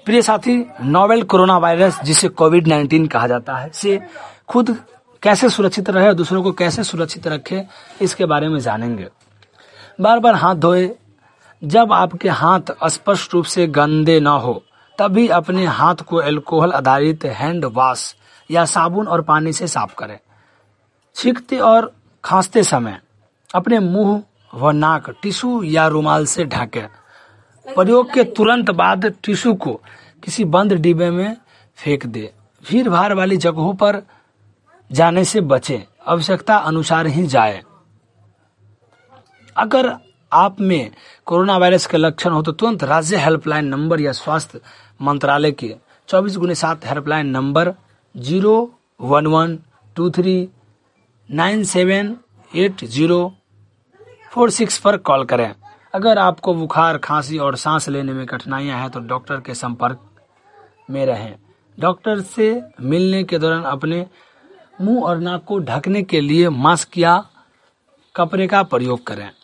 प्रिय साथी, novel corona virus जिसे कोविड-19 कहा जाता है, से खुद कैसे सुरक्षित रहे और दूसरों को कैसे सुरक्षित रखे, इसके बारे में जानेंगे। बार बार हाथ धोए। जब आपके हाथ स्पष्ट रूप से गंदे न हो तभी अपने हाथ को अल्कोहल आधारित हैंड वॉश या साबुन और पानी से साफ करें। छींकते और खांसते समय अपने मुंह व नाक टिश्यू या रुमाल से ढकें। प्रयोग के तुरंत बाद टिश्यू को किसी बंद डिब्बे में फेंक दे। भीड़ भाड़ वाली जगहों पर जाने से बचें, आवश्यकता अनुसार ही जाएं। अगर आप में कोरोना वायरस के लक्षण हो तो तुरंत राज्य हेल्पलाइन नंबर या स्वास्थ्य मंत्रालय के 24x7 हेल्पलाइन नंबर 01123978046 पर कॉल करें। अगर आपको बुखार, खांसी और सांस लेने में कठिनाइयां हैं तो डॉक्टर के संपर्क में रहें। डॉक्टर से मिलने के दौरान अपने मुंह और नाक को ढकने के लिए मास्क या कपड़े का प्रयोग करें।